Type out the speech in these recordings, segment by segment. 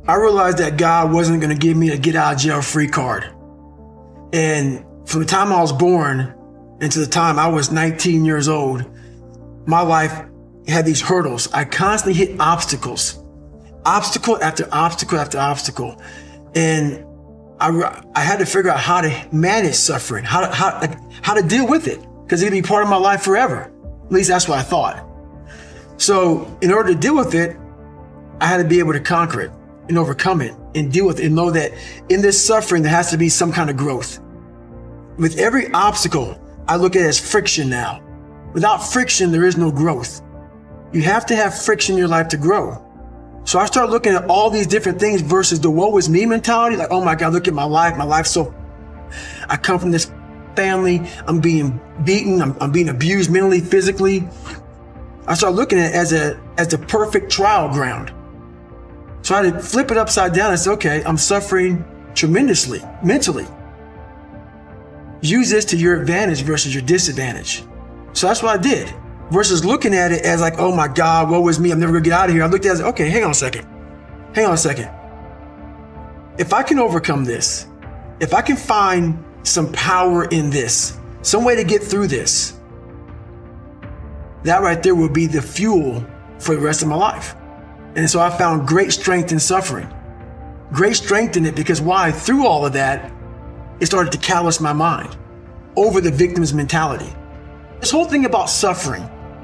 I realized that God wasn't going to give me a get out of jail free card. And from the time I was born until the time I was 19 years old, my life had these hurdles. I constantly hit obstacles, obstacle after obstacle after obstacle. And I had to figure out how to manage suffering, how to deal with it, because it'd be part of my life forever. At least that's what I thought. So in order to deal with it, I had to be able to conquer it and overcome it and deal with it and know that in this suffering, there has to be some kind of growth. With every obstacle, I look at it as friction now. Without friction, there is no growth. You have to have friction in your life to grow. So I started looking at all these different things versus the woe is me mentality. Like, oh my God, look at my life. My life's so, I come from this family. I'm being beaten. I'm being abused mentally, physically. I started looking at it as the perfect trial ground. So I had to flip it upside down and say, okay, I'm suffering tremendously, mentally. Use this to your advantage versus your disadvantage. So that's what I did. Versus looking at it as like, oh my God, woe is me, I'm never gonna get out of here. I looked at it as, okay, hang on a second. If I can overcome this, if I can find some power in this, some way to get through this, that right there will be the fuel for the rest of my life. And so I found great strength in suffering. Great strength in it because why? Through all of that, it started to callous my mind over the victim's mentality. This whole thing about suffering,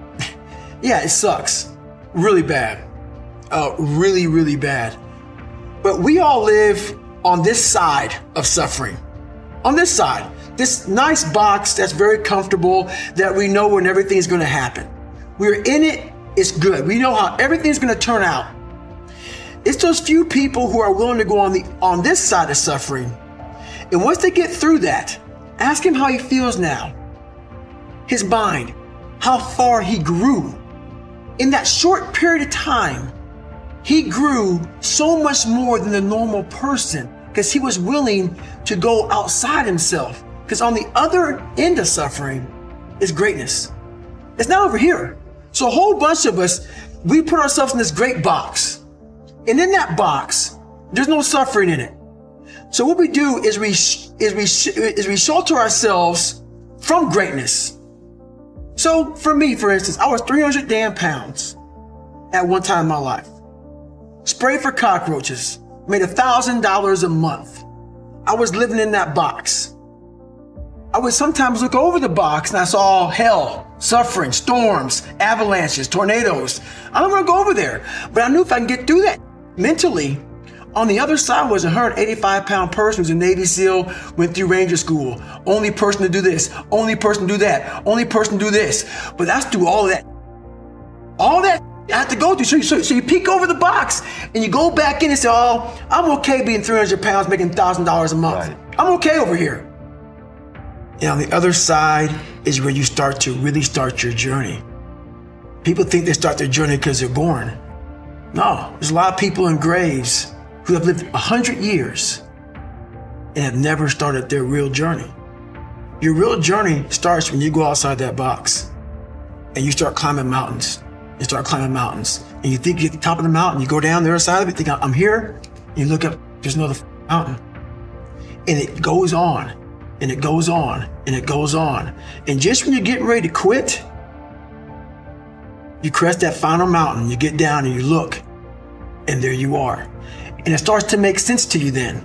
yeah, it sucks. Really bad. Really, really bad. But we all live on this side of suffering. On this side. This nice box that's very comfortable, that we know when everything's going to happen. We're in it. It's good. We know how everything's going to turn out. It's those few people who are willing to go on this side of suffering. And once they get through that, ask him how he feels now. His mind, how far he grew. In that short period of time, he grew so much more than the normal person because he was willing to go outside himself. Because on the other end of suffering is greatness. It's not over here. So a whole bunch of us, we put ourselves in this great box. And in that box, there's no suffering in it. So what we do is we shelter ourselves from greatness. So for me, for instance, I was 300 damn pounds at one time in my life. Sprayed for cockroaches, made $1,000 a month. I was living in that box. I would sometimes look over the box and I saw hell, suffering, storms, avalanches, tornadoes. I don't want to go over there, but I knew if I can get through that mentally, on the other side was a 185-pound person who's a Navy SEAL, went through Ranger School. Only person to do this, only person to do that, only person to do this. But that's through all of that. All that I have to go through. So you peek over the box and you go back in and say, oh, I'm okay being 300 pounds, making $1,000 a month. Right. I'm okay over here. And on the other side is where you start to really start your journey. People think they start their journey because they're born. No, there's a lot of people in graves who have lived 100 years and have never started their real journey. Your real journey starts when you go outside that box and you start climbing mountains. You start climbing mountains and you think you're at the top of the mountain. You go down the other side of it, think I'm here. And you look up, there's another mountain. And it goes on and it goes on and it goes on. And just when you're getting ready to quit, you crest that final mountain, you get down and you look, and there you are. And it starts to make sense to you then.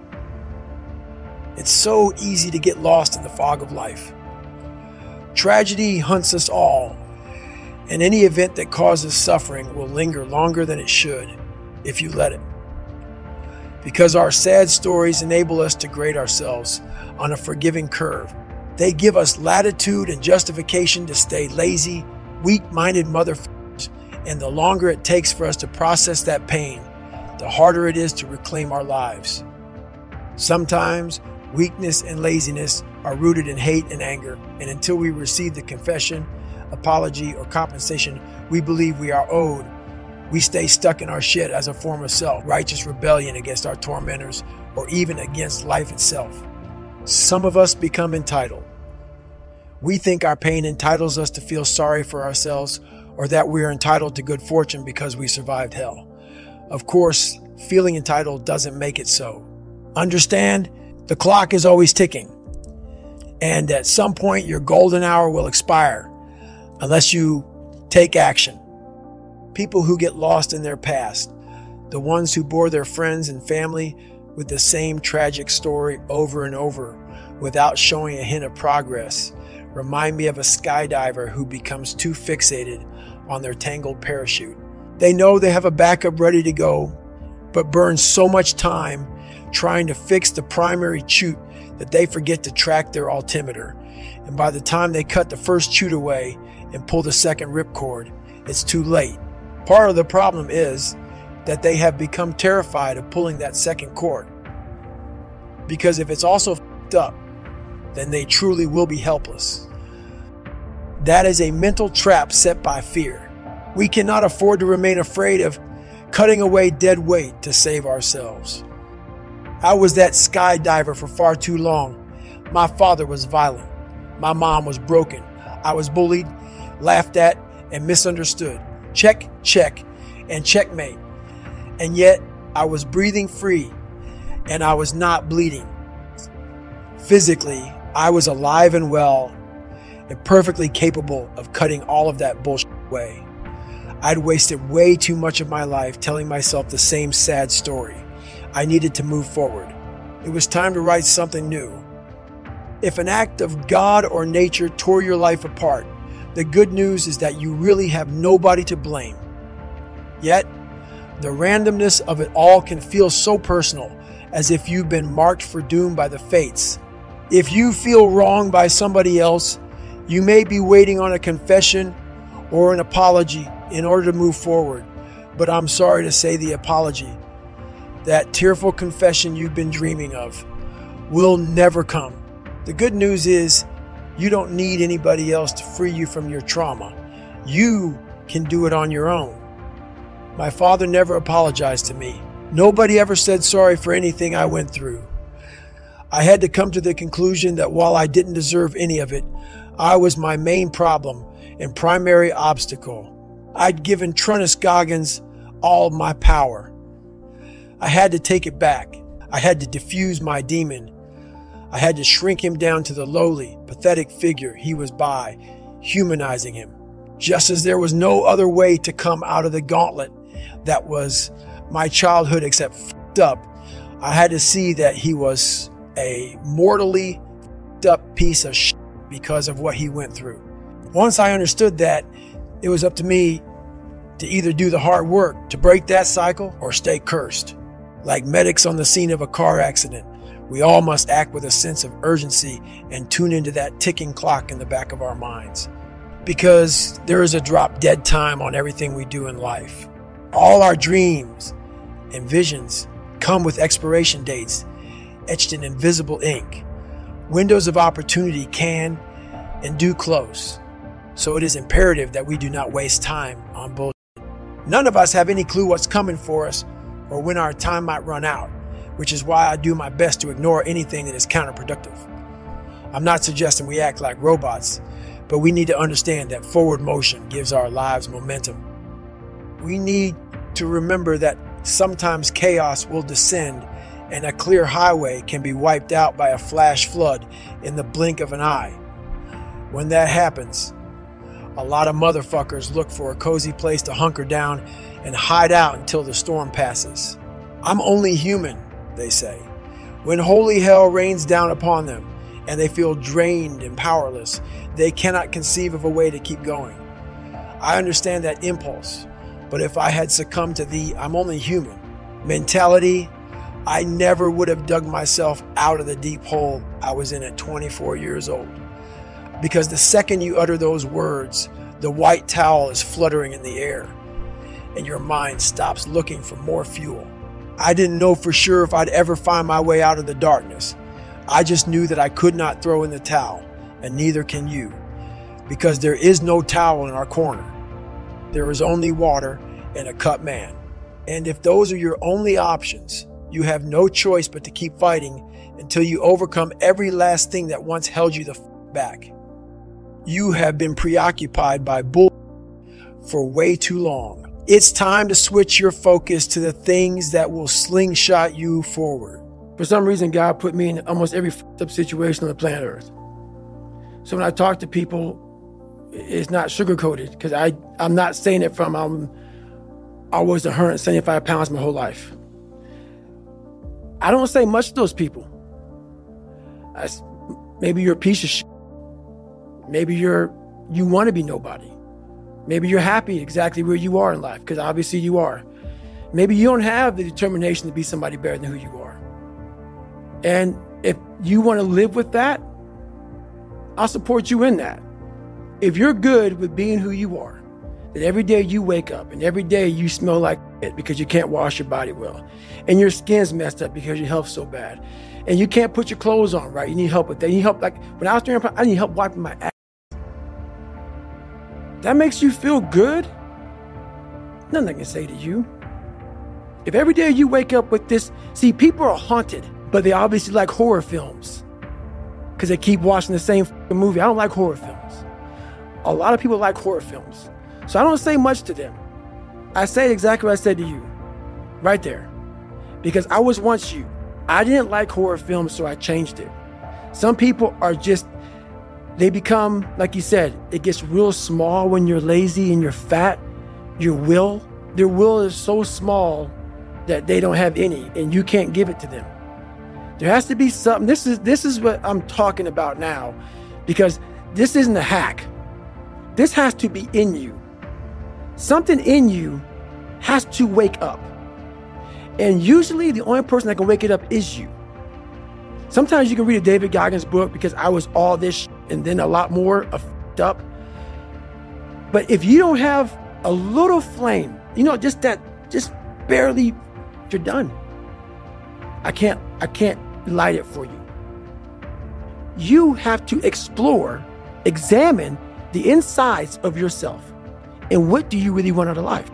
It's so easy to get lost in the fog of life. Tragedy hunts us all, and any event that causes suffering will linger longer than it should if you let it. Because our sad stories enable us to grade ourselves on a forgiving curve. They give us latitude and justification to stay lazy, weak-minded motherfuckers, and the longer it takes for us to process that pain, the harder it is to reclaim our lives. Sometimes weakness and laziness are rooted in hate and anger, and until we receive the confession, apology, or compensation we believe we are owed, we stay stuck in our shit as a form of self-righteous rebellion against our tormentors or even against life itself. Some of us become entitled. We think our pain entitles us to feel sorry for ourselves or that we are entitled to good fortune because we survived hell. Of course, feeling entitled doesn't make it so. Understand, the clock is always ticking. And at some point, your golden hour will expire unless you take action. People who get lost in their past, the ones who bore their friends and family with the same tragic story over and over without showing a hint of progress, remind me of a skydiver who becomes too fixated on their tangled parachute. They know they have a backup ready to go, but burn so much time trying to fix the primary chute that they forget to track their altimeter. And by the time they cut the first chute away and pull the second ripcord, it's too late. Part of the problem is that they have become terrified of pulling that second cord. Because if it's also f***ed up, then they truly will be helpless. That is a mental trap set by fear. We cannot afford to remain afraid of cutting away dead weight to save ourselves. I was that skydiver for far too long. My father was violent. My mom was broken. I was bullied, laughed at, and misunderstood. Check, check, and checkmate. And yet, I was breathing free, and I was not bleeding. Physically, I was alive and well, and perfectly capable of cutting all of that bullshit away. I'd wasted way too much of my life telling myself the same sad story. I needed to move forward. It was time to write something new. If an act of God or nature tore your life apart, the good news is that you really have nobody to blame. Yet, the randomness of it all can feel so personal, as if you've been marked for doom by the fates. If you feel wronged by somebody else, you may be waiting on a confession or an apology in order to move forward. But I'm sorry to say the apology, that tearful confession you've been dreaming of, will never come. The good news is you don't need anybody else to free you from your trauma. You can do it on your own. My father never apologized to me. Nobody ever said sorry for anything I went through. I had to come to the conclusion that while I didn't deserve any of it, I was my main problem and primary obstacle. I'd given Trunnis Goggins all my power. I had to take it back. I had to diffuse my demon. I had to shrink him down to the lowly, pathetic figure he was by, humanizing him. Just as there was no other way to come out of the gauntlet that was my childhood except f***ed up, I had to see that he was a mortally f***ed up piece of shit because of what he went through. Once I understood that, it was up to me to either do the hard work to break that cycle or stay cursed. Like medics on the scene of a car accident, we all must act with a sense of urgency and tune into that ticking clock in the back of our minds. Because there is a drop dead time on everything we do in life. All our dreams and visions come with expiration dates etched in invisible ink. Windows of opportunity can and do close. So it is imperative that we do not waste time on bullshit. None of us have any clue what's coming for us or when our time might run out, which is why I do my best to ignore anything that is counterproductive. I'm not suggesting we act like robots, but we need to understand that forward motion gives our lives momentum. We need to remember that sometimes chaos will descend and a clear highway can be wiped out by a flash flood in the blink of an eye. When that happens, a lot of motherfuckers look for a cozy place to hunker down and hide out until the storm passes. I'm only human, they say. When holy hell rains down upon them and they feel drained and powerless, they cannot conceive of a way to keep going. I understand that impulse, but if I had succumbed to the "I'm only human" mentality, I never would have dug myself out of the deep hole I was in at 24 years old. Because the second you utter those words, the white towel is fluttering in the air, and your mind stops looking for more fuel. I didn't know for sure if I'd ever find my way out of the darkness. I just knew that I could not throw in the towel, and neither can you, because there is no towel in our corner. There is only water and a cut man. And if those are your only options, you have no choice but to keep fighting until you overcome every last thing that once held you the back. You have been preoccupied by bull for way too long. It's time to switch your focus to the things that will slingshot you forward. For some reason, God put me in almost every up situation on the planet Earth. So when I talk to people, it's not sugar-coated, because I'm not saying it from I was 175 pounds my whole life. I don't say much to those people. Maybe you're a piece of shit. Maybe you want to be nobody. Maybe you're happy exactly where you are in life, because obviously you are. Maybe you don't have the determination to be somebody better than who you are. And if you want to live with that, I'll support you in that. If you're good with being who you are, that every day you wake up and every day you smell like shit because you can't wash your body well, and your skin's messed up because your health's so bad, and you can't put your clothes on right, you need help with that. You need help, like when I was doing, I need help wiping my ass. That makes you feel good? Nothing I can say to you. If every day you wake up with this, see, people are haunted, but they obviously like horror films because they keep watching the same movie. I don't like horror films. A lot of people like horror films. So I don't say much to them. I say exactly what I said to you, right there. Because I was once you. I didn't like horror films, so I changed it. Some people are just, they become, like you said, it gets real small when you're lazy and you're fat. Their will is so small that they don't have any, and you can't give it to them. There has to be something. This is what I'm talking about now, because this isn't a hack. This has to be in you. Something in you has to wake up. And usually the only person that can wake it up is you. Sometimes you can read a David Goggins book, because I was all this and then a lot more up. But if you don't have a little flame, just barely, you're done. I can't light it for you. You have to examine the insides of yourself. And what do you really want out of life?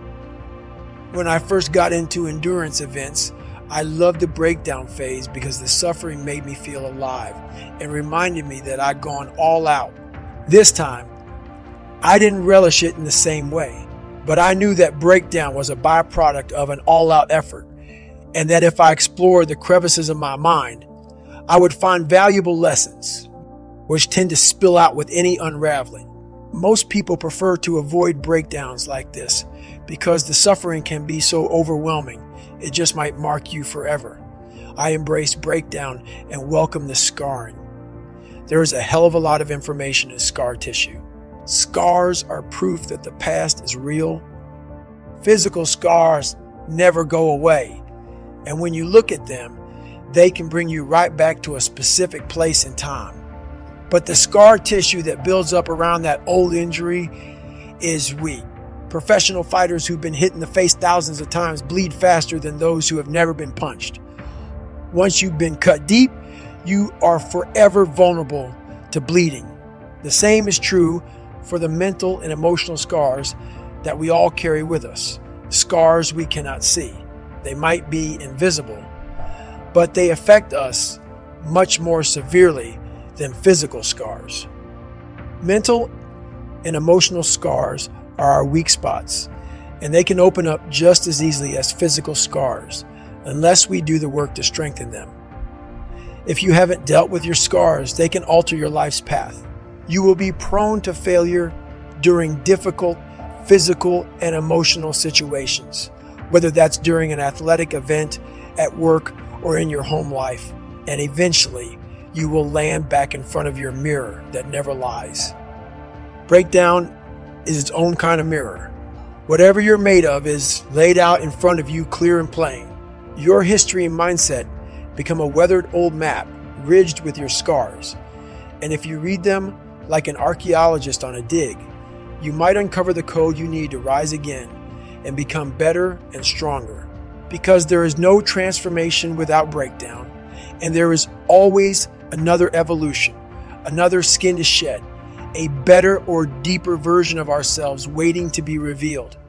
When I first got into endurance events, I loved the breakdown phase because the suffering made me feel alive and reminded me that I'd gone all out. This time, I didn't relish it in the same way, but I knew that breakdown was a byproduct of an all-out effort, and that if I explored the crevices of my mind, I would find valuable lessons, which tend to spill out with any unraveling. Most people prefer to avoid breakdowns like this because the suffering can be so overwhelming, it just might mark you forever. I embrace breakdown and welcome the scarring. There is a hell of a lot of information in scar tissue. Scars are proof that the past is real. Physical scars never go away, and when you look at them, they can bring you right back to a specific place in time. But the scar tissue that builds up around that old injury is weak. Professional fighters who've been hit in the face thousands of times bleed faster than those who have never been punched. Once you've been cut deep, you are forever vulnerable to bleeding. The same is true for the mental and emotional scars that we all carry with us. Scars we cannot see. They might be invisible, but they affect us much more severely than physical scars. Mental and emotional scars are our weak spots, and they can open up just as easily as physical scars unless we do the work to strengthen them. If you haven't dealt with your scars, they can alter your life's path. You will be prone to failure during difficult physical and emotional situations, whether that's during an athletic event, at work, or in your home life, and eventually you will land back in front of your mirror that never lies. Breakdown is its own kind of mirror. Whatever you're made of is laid out in front of you clear and plain. Your history and mindset become a weathered old map ridged with your scars. And if you read them like an archaeologist on a dig, you might uncover the code you need to rise again and become better and stronger. Because there is no transformation without breakdown, and there is always another evolution, another skin to shed, a better or deeper version of ourselves waiting to be revealed.